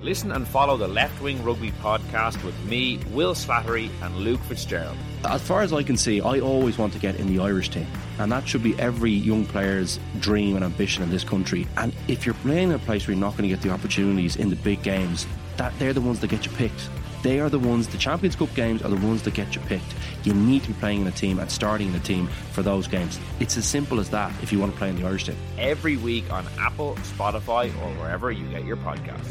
Listen and follow the Left Wing Rugby podcast with me, Will Slattery and Luke Fitzgerald. As far as I can see, I always want to get in the Irish team, and that should be every young player's dream and ambition in this country. And if you're playing in a place where you're not going to get the opportunities in the big games, that they're the ones that get you picked. They are the ones, the Champions Cup games are the ones that get you picked. You need to be playing in a team and starting in a team for those games. It's as simple as that if you want to play in the Irish team. Every week on Apple, Spotify or wherever you get your podcasts.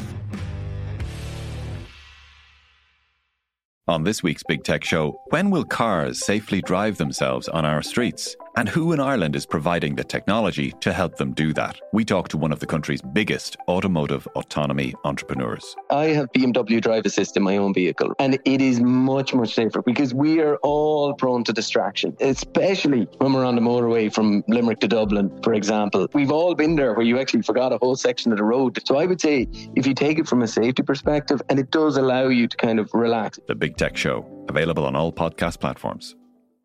On this week's Big Tech Show, when will cars safely drive themselves on our streets? And who in Ireland is providing the technology to help them do that? We talk to one of the country's biggest automotive autonomy entrepreneurs. I have BMW Drive Assist in my own vehicle, and it is much, much safer because we are all prone to distraction, especially when we're on the motorway from Limerick to Dublin, for example. We've all been there where you actually forgot a whole section of the road. So I would say if you take it from a safety perspective, and it does allow you to kind of relax. The Big Tech Show, available on all podcast platforms.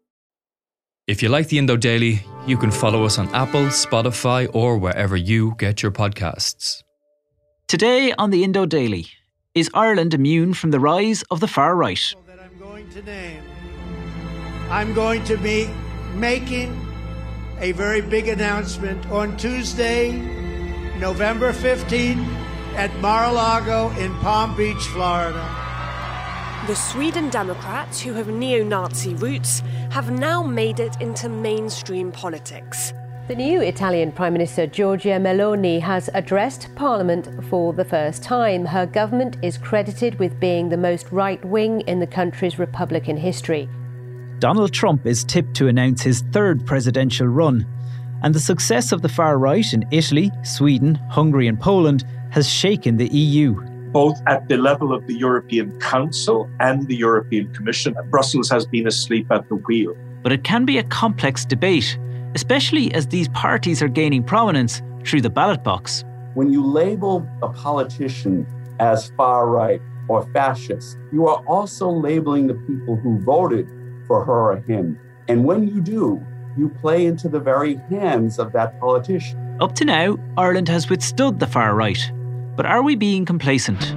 If you like the Indo Daily, you can follow us on Apple, Spotify, or wherever you get your podcasts. Today on the Indo Daily, is Ireland immune from the rise of the far right? That I'm going to name. I'm going to be making a very big announcement on Tuesday, November 15th at Mar-a-Lago in Palm Beach, Florida. The Sweden Democrats, who have neo-Nazi roots, have now made it into mainstream politics. The new Italian Prime Minister Giorgia Meloni has addressed Parliament for the first time. Her government is credited with being the most right-wing in the country's Republican history. Donald Trump is tipped to announce his third presidential run, and the success of the far right in Italy, Sweden, Hungary and Poland has shaken the EU. Both at the level of the European Council and the European Commission, Brussels has been asleep at the wheel. But it can be a complex debate, especially as these parties are gaining prominence through the ballot box. When you label a politician as far right or fascist, you are also labeling the people who voted for her or him. And when you do, you play into the very hands of that politician. Up to now, Ireland has withstood the far right. But are we being complacent?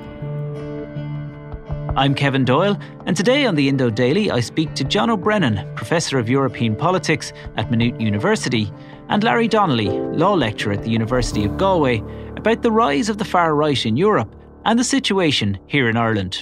I'm Kevin Doyle, and today on the Indo Daily I speak to John O'Brennan, Professor of European Politics at Maynooth University, and Larry Donnelly, Law Lecturer at the University of Galway, about the rise of the far right in Europe and the situation here in Ireland.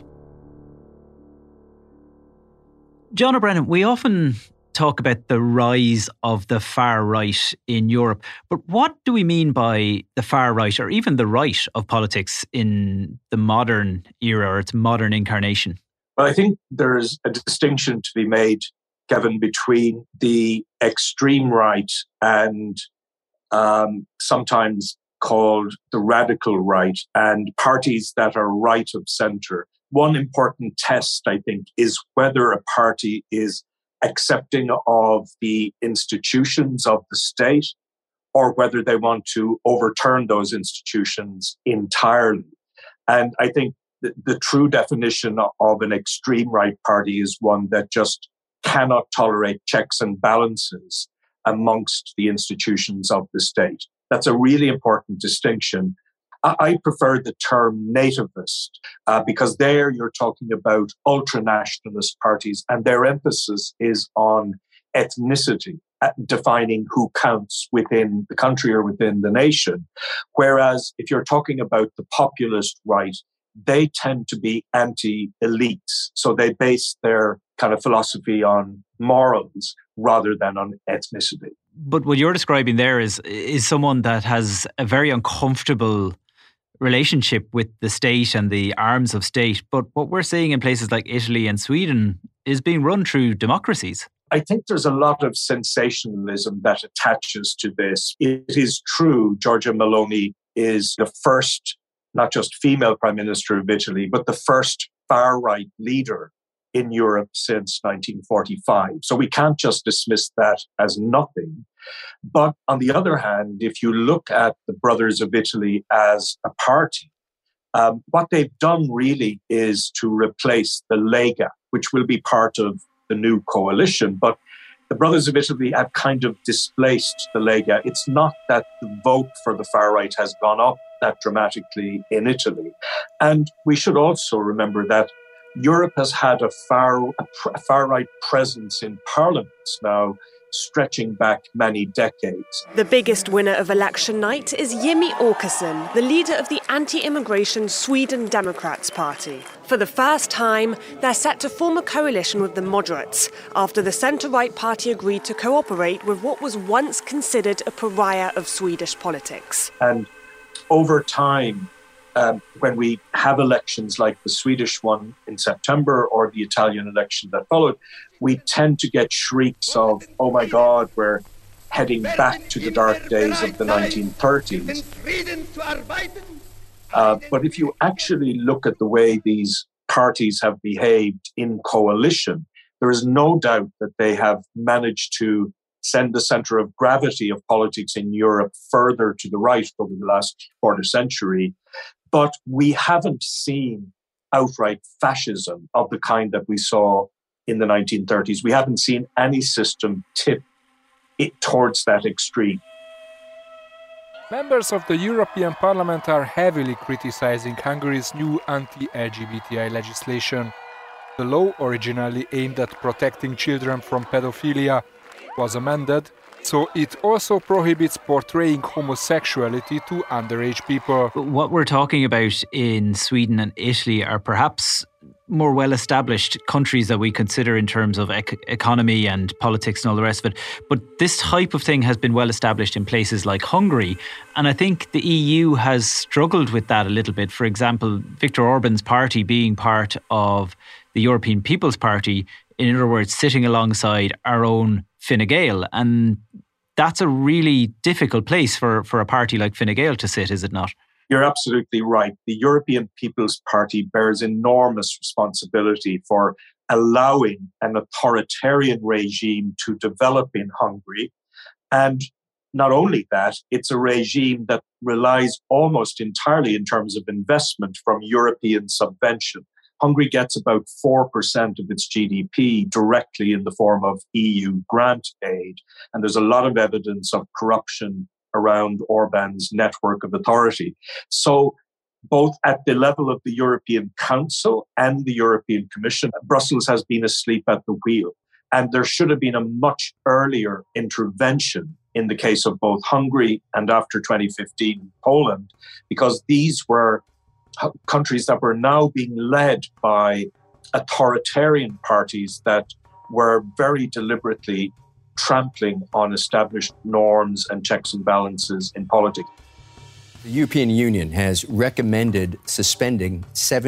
John O'Brennan, we often talk about the rise of the far right in Europe. But what do we mean by the far right, or even the right of politics in the modern era or its modern incarnation? Well, I think there's a distinction to be made, Kevin, between the extreme right and sometimes called the radical right and parties that are right of centre. One important test, I think, is whether a party is accepting of the institutions of the state or whether they want to overturn those institutions entirely. And I think the true definition of an extreme right party is one that just cannot tolerate checks and balances amongst the institutions of the state. That's a really important distinction. I prefer the term nativist because there you're talking about ultra-nationalist parties and their emphasis is on ethnicity, defining who counts within the country or within the nation. Whereas if you're talking about the populist right, they tend to be anti-elites. So they base their kind of philosophy on morals rather than on ethnicity. But what you're describing there is someone that has a very uncomfortable relationship with the state and the arms of state. But what we're seeing in places like Italy and Sweden is being run through democracies. I think there's a lot of sensationalism that attaches to this. It is true, Giorgia Meloni is the first, not just female Prime Minister of Italy, but the first far-right leader in Europe since 1945. So we can't just dismiss that as nothing. But on the other hand, if you look at the Brothers of Italy as a party, what they've done really is to replace the Lega, which will be part of the new coalition. But the Brothers of Italy have kind of displaced the Lega. It's not that the vote for the far right has gone up that dramatically in Italy. And we should also remember that Europe has had a far-right presence in parliaments now, stretching back many decades. The biggest winner of election night is Jimmie Åkesson, the leader of the anti-immigration Sweden Democrats Party. For the first time, they're set to form a coalition with the moderates after the centre-right party agreed to cooperate with what was once considered a pariah of Swedish politics. And over time, when we have elections like the Swedish one in September or the Italian election that followed, we tend to get shrieks of, oh my God, we're heading back to the dark days of the 1930s. But if you actually look at the way these parties have behaved in coalition, there is no doubt that they have managed to send the centre of gravity of politics in Europe further to the right over the last quarter century. But we haven't seen outright fascism of the kind that we saw in the 1930s. We haven't seen any system tip it towards that extreme. Members of the European Parliament are heavily criticizing Hungary's new anti-LGBTI legislation. The law, originally aimed at protecting children from pedophilia, was amended, so it also prohibits portraying homosexuality to underage people. What we're talking about in Sweden and Italy are perhaps more well-established countries that we consider in terms of economy and politics and all the rest of it. But this type of thing has been well-established in places like Hungary. And I think the EU has struggled with that a little bit. For example, Viktor Orban's party being part of the European People's Party, in other words, sitting alongside our own Fine Gael. And that's a really difficult place for a party like Fine Gael to sit, is it not? You're absolutely right. The European People's Party bears enormous responsibility for allowing an authoritarian regime to develop in Hungary. And not only that, it's a regime that relies almost entirely in terms of investment from European subvention. Hungary gets about 4% of its GDP directly in the form of EU grant aid. And there's a lot of evidence of corruption around Orban's network of authority. So both at the level of the European Council and the European Commission, Brussels has been asleep at the wheel. And there should have been a much earlier intervention in the case of both Hungary and after 2015, Poland, because these were countries that were now being led by authoritarian parties that were very deliberately trampling on established norms and checks and balances in politics. The European Union has recommended suspending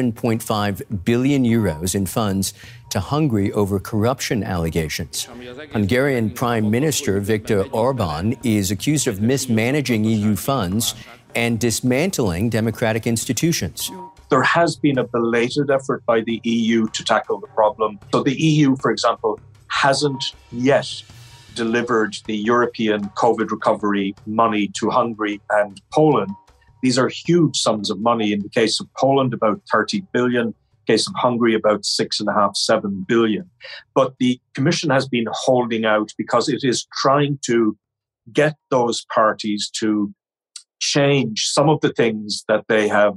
7.5 billion euros in funds to Hungary over corruption allegations. Hungarian Prime Minister Viktor Orban is accused of mismanaging EU funds and dismantling democratic institutions. There has been a belated effort by the EU to tackle the problem. So the EU, for example, hasn't yet delivered the European COVID recovery money to Hungary and Poland. These are huge sums of money. In the case of Poland, about 30 billion. In the case of Hungary, about 6.5, 7 billion. But the Commission has been holding out because it is trying to get those parties to change some of the things that they have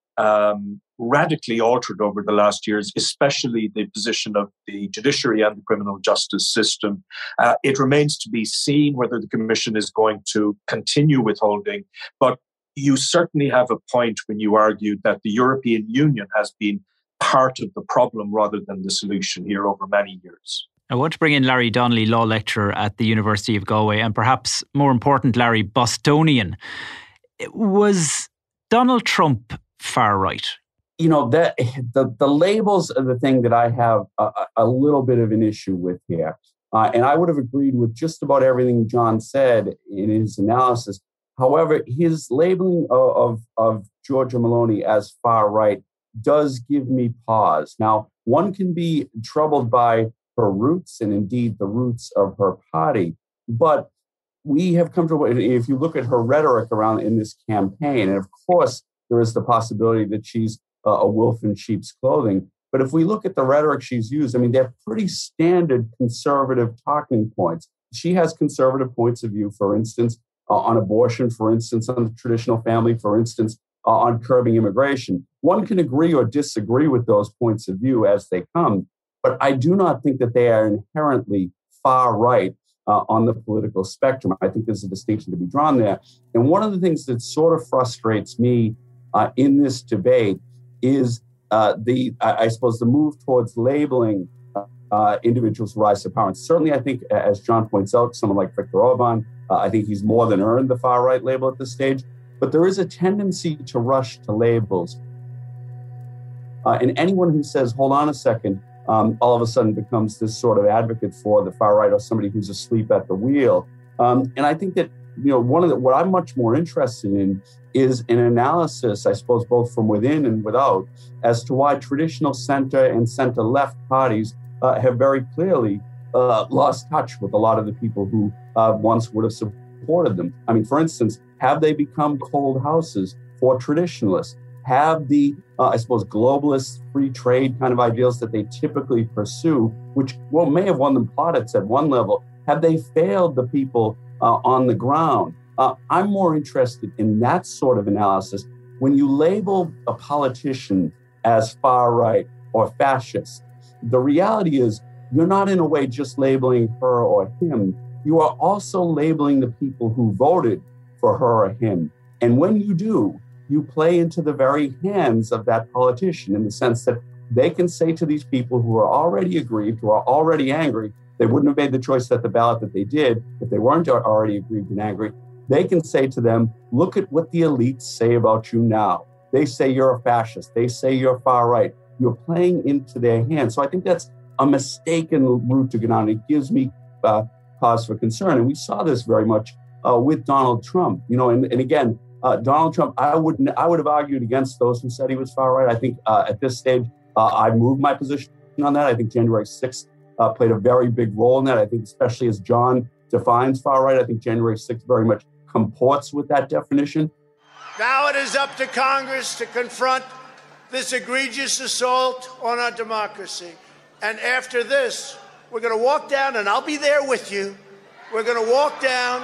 radically altered over the last years, especially the position of the judiciary and the criminal justice system. It remains to be seen whether the Commission is going to continue withholding, but you certainly have a point when you argue that the European Union has been part of the problem rather than the solution here over many years. I want to bring in Larry Donnelly, law lecturer at the University of Galway, and perhaps more important, Larry, Bostonian. Was Donald Trump far right? You know, the labels are the thing that I have a little bit of an issue with here. And I would have agreed with just about everything John said in his analysis. However, his labeling of Giorgia Meloni as far right does give me pause. Now, one can be troubled by her roots and indeed the roots of her party, but we have come to, if you look at her rhetoric around in this campaign, and of course, there is the possibility that she's a wolf in sheep's clothing. But if we look at the rhetoric she's used, I mean, they're pretty standard conservative talking points. She has conservative points of view, for instance, on abortion, for instance, on the traditional family, for instance, on curbing immigration. One can agree or disagree with those points of view as they come, but I do not think that they are inherently far right on the political spectrum. I think there's a distinction to be drawn there. And one of the things that sort of frustrates me in this debate is the move towards labeling individuals who rise to power. And certainly, I think, as John points out, someone like Viktor Orban, I think he's more than earned the far right label at this stage. But there is a tendency to rush to labels. And anyone who says, hold on a second, all of a sudden becomes this sort of advocate for the far right or somebody who's asleep at the wheel. And I think that, what I'm much more interested in is an analysis, I suppose, both from within and without, as to why traditional center and center-left parties have very clearly lost touch with a lot of the people who once would have supported them. I mean, for instance, have they become cold houses for traditionalists? Have the, globalist free trade kind of ideals that they typically pursue, which may have won them plaudits at one level, have they failed the people on the ground? I'm more interested in that sort of analysis. When you label a politician as far right or fascist, the reality is you're not in a way just labeling her or him. You are also labeling the people who voted for her or him. And when you do, you play into the very hands of that politician in the sense that they can say to these people who are already aggrieved, who are already angry, they wouldn't have made the choice at the ballot that they did if they weren't already aggrieved and angry. They can say to them, look at what the elites say about you now. They say you're a fascist. They say you're far right. You're playing into their hands. So I think that's a mistaken route to get on. It gives me cause for concern. And we saw this very much with Donald Trump. And again, Donald Trump, I would have argued against those who said he was far right. I think at this stage, I've moved my position on that. I think January 6th played a very big role in that. I think especially as John defines far right, I think January 6th very much comports with that definition. Now it is up to Congress to confront this egregious assault on our democracy. And after this, we're going to walk down, and I'll be there with you. We're going to walk down.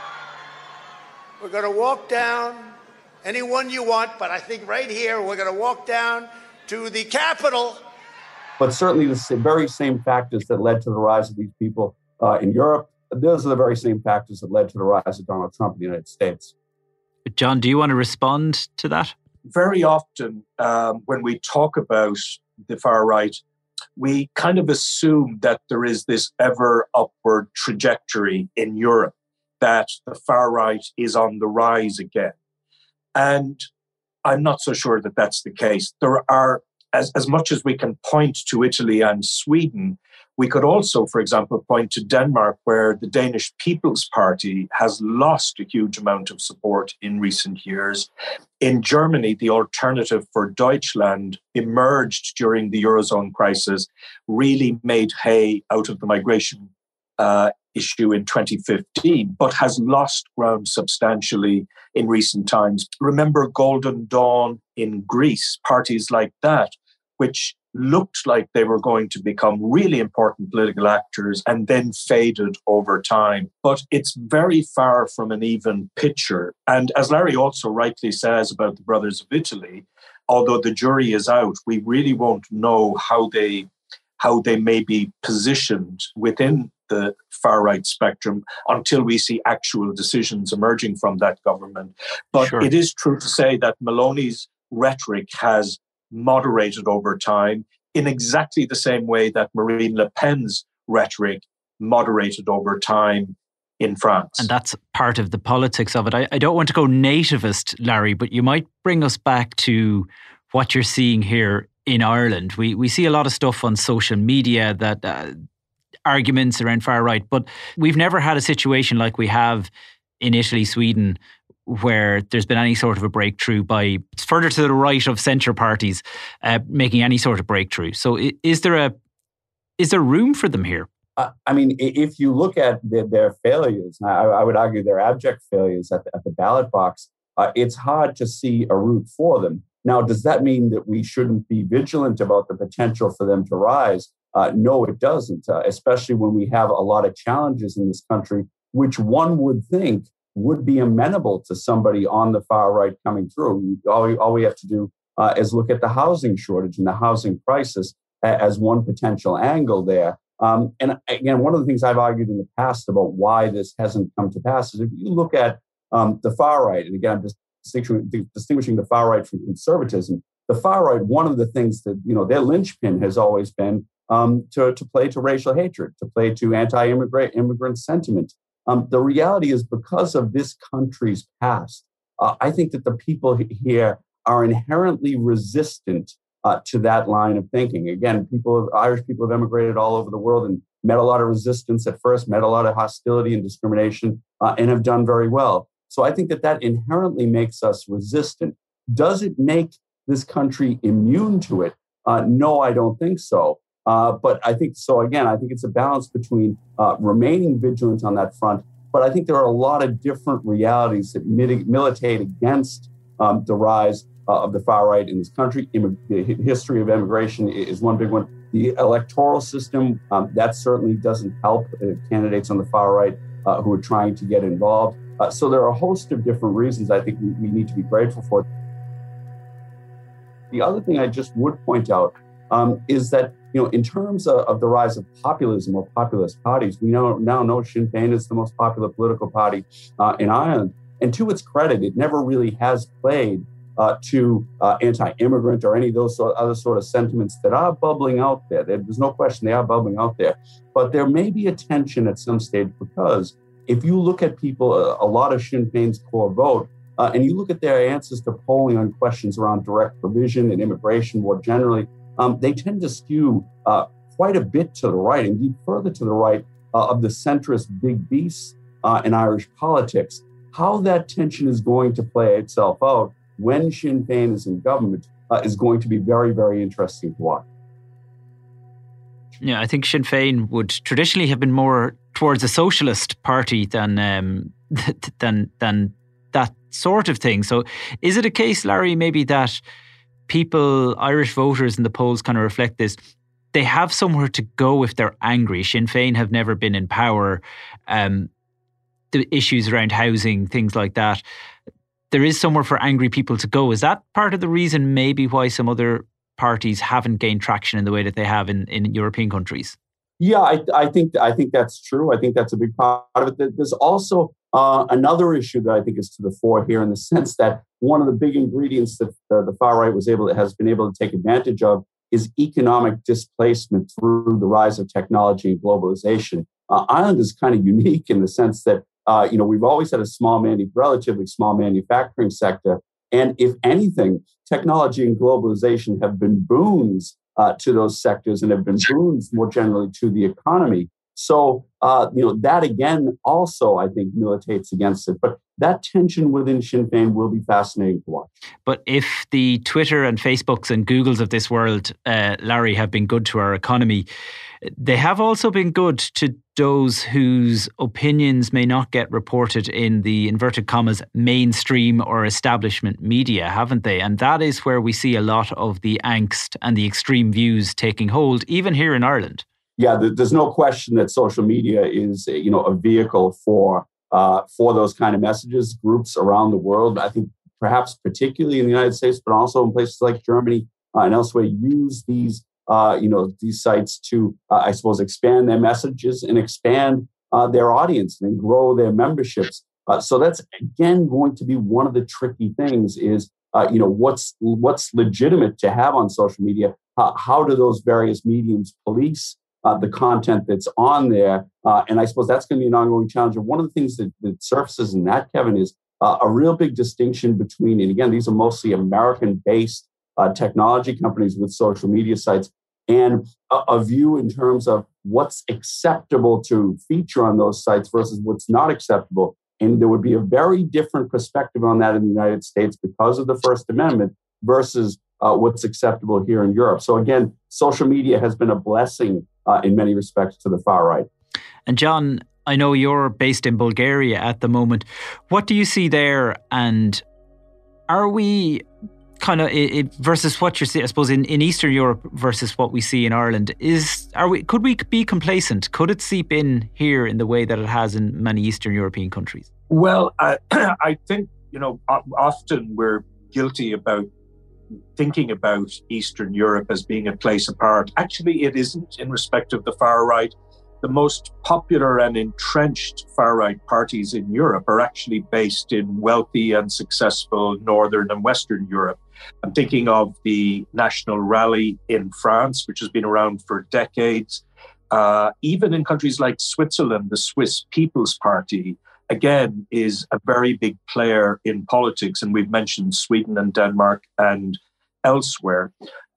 We're going to walk down anyone you want, but I think right here, we're going to walk down to the Capitol. But certainly the very same factors that led to the rise of these people in Europe, those are the very same factors that led to the rise of Donald Trump in the United States. John, do you want to respond to that? Very often when we talk about the far right, we kind of assume that there is this ever upward trajectory in Europe, that the far right is on the rise again. And I'm not so sure that that's the case. There are, as much as we can point to Italy and Sweden, we could also, for example, point to Denmark, where the Danish People's Party has lost a huge amount of support in recent years. In Germany, the Alternative for Deutschland emerged during the Eurozone crisis, really made hay out of the migration issue in 2015, but has lost ground substantially in recent times. Remember Golden Dawn in Greece, parties like that, which looked like they were going to become really important political actors and then faded over time. But it's very far from an even picture. And as Larry also rightly says about the Brothers of Italy, although the jury is out, we really won't know how they may be positioned within the far-right spectrum until we see actual decisions emerging from that government. But Sure. It is true to say that Meloni's rhetoric has moderated over time in exactly the same way that Marine Le Pen's rhetoric moderated over time in France. And that's part of the politics of it. I don't want to go nativist, Larry, but you might bring us back to what you're seeing here in Ireland. We see a lot of stuff on social media that arguments around far right, but we've never had a situation like we have in Italy, Sweden, where there's been any sort of a breakthrough by further to the right of centre parties making any sort of breakthrough. So is there room for them here? I mean, if you look at their failures, I would argue their abject failures at the ballot box, it's hard to see a route for them. Now, does that mean that we shouldn't be vigilant about the potential for them to rise? No, it doesn't, especially when we have a lot of challenges in this country, which one would think would be amenable to somebody on the far right coming through. All we have to do is look at the housing shortage and the housing crisis as one potential angle there. And again, one of the things I've argued in the past about why this hasn't come to pass is if you look at the far right, and again, I'm distinguishing the far right from conservatism, the far right, one of the things that, their linchpin has always been to play to racial hatred, to play to anti-immigrant sentiment. The reality is, because of this country's past, I think that the people here are inherently resistant to that line of thinking. Again, Irish people have emigrated all over the world and met a lot of resistance at first, met a lot of hostility and discrimination, and have done very well. So I think that inherently makes us resistant. Does it make this country immune to it? No, I don't think so. But I think so. Again, I think it's a balance between remaining vigilant on that front. But I think there are a lot of different realities that militate against the rise of the far right in this country. The history of immigration is one big one. The electoral system, that certainly doesn't help candidates on the far right who are trying to get involved. So there are a host of different reasons I think we need to be grateful for. The other thing I just would point out is that, in terms of the rise of populism or populist parties, we now know Sinn Féin is the most popular political party in Ireland. And to its credit, it never really has played to anti-immigrant or any of those other sort of sentiments that are bubbling out there. There's no question they are bubbling out there. But there may be a tension at some stage, because if you look at people, a lot of Sinn Féin's core vote, and you look at their answers to polling on questions around direct provision and immigration more generally, they tend to skew quite a bit to the right, indeed further to the right of the centrist big beasts in Irish politics. How that tension is going to play itself out when Sinn Féin is in government is going to be very, very interesting to watch. Yeah, I think Sinn Féin would traditionally have been more towards a socialist party than that sort of thing. So is it a case, Larry, maybe that people, Irish voters in the polls kind of reflect this, they have somewhere to go if they're angry? Sinn Féin have never been in power. The issues around housing, things like that, there is somewhere for angry people to go. Is that part of the reason maybe why some other parties haven't gained traction in the way that they have in European countries? Yeah, I think that's true. I think that's a big part of it. There's also another issue that I think is to the fore here, in the sense that one of the big ingredients that the far right has been able to take advantage of is economic displacement through the rise of technology and globalization. Ireland is kind of unique in the sense that we've always had a relatively small manufacturing sector, and if anything, technology and globalization have been boons to those sectors and have been boons more generally to the economy. So, that again also, I think, militates against it. But that tension within Sinn Féin will be fascinating to watch. But if the Twitter and Facebooks and Googles of this world, Larry, have been good to our economy, they have also been good to those whose opinions may not get reported in the, inverted commas, mainstream or establishment media, haven't they? And that is where we see a lot of the angst and the extreme views taking hold, even here in Ireland. Yeah, there's no question that social media is, a vehicle for those kind of messages. Groups around the world, I think, perhaps particularly in the United States, but also in places like Germany and elsewhere, use these sites to, expand their messages and expand their audience and grow their memberships. So that's again going to be one of the tricky things: is what's legitimate to have on social media. How do those various mediums police the content that's on there? And I suppose that's going to be an ongoing challenge. And one of the things that surfaces in that, Kevin, is a real big distinction between, and again, these are mostly American-based technology companies with social media sites, and a view in terms of what's acceptable to feature on those sites versus what's not acceptable. And there would be a very different perspective on that in the United States because of the First Amendment versus what's acceptable here in Europe. So again, social media has been a blessing in many respects to the far right. And John, I know you're based in Bulgaria at the moment. What do you see there? And are we kind of versus what you're seeing, I suppose, in Eastern Europe versus what we see in Ireland, could we be complacent? Could it seep in here in the way that it has in many Eastern European countries? Well, I think, often we're guilty about thinking about Eastern Europe as being a place apart. Actually, it isn't in respect of the far right. The most popular and entrenched far-right parties in Europe are actually based in wealthy and successful Northern and Western Europe. I'm thinking of the National Rally in France, which has been around for decades. Even in countries like Switzerland, the Swiss People's Party, again, is a very big player in politics. And we've mentioned Sweden and Denmark and elsewhere.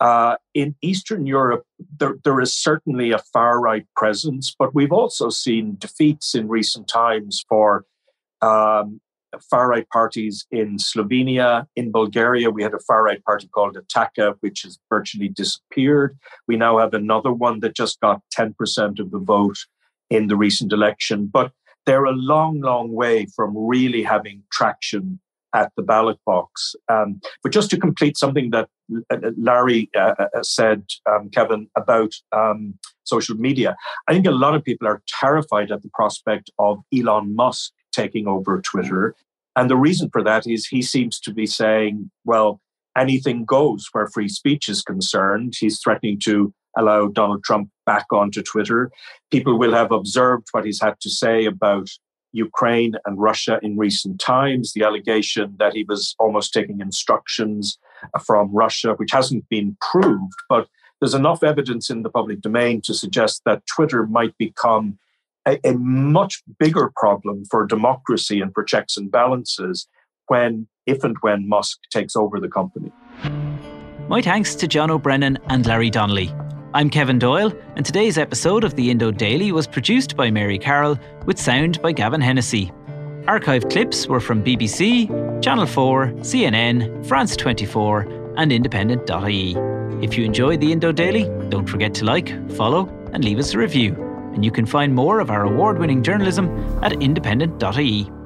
In Eastern Europe, there is certainly a far-right presence, but we've also seen defeats in recent times for far-right parties in Slovenia. In Bulgaria, we had a far-right party called Ataka, which has virtually disappeared. We now have another one that just got 10% of the vote in the recent election. But they're a long, long way from really having traction at the ballot box. But just to complete something that Larry said, Kevin, about social media, I think a lot of people are terrified at the prospect of Elon Musk taking over Twitter. And the reason for that is he seems to be saying, well, anything goes where free speech is concerned. He's threatening to allow Donald Trump back onto Twitter. People will have observed what he's had to say about Ukraine and Russia in recent times, the allegation that he was almost taking instructions from Russia, which hasn't been proved, but there's enough evidence in the public domain to suggest that Twitter might become a much bigger problem for democracy and for checks and balances if and when Musk takes over the company. My thanks to John O'Brennan and Larry Donnelly. I'm Kevin Doyle, and today's episode of the Indo Daily was produced by Mary Carroll, with sound by Gavin Hennessy. Archived clips were from BBC, Channel 4, CNN, France 24 and Independent.ie. If you enjoyed the Indo Daily, don't forget to like, follow and leave us a review. And you can find more of our award-winning journalism at Independent.ie.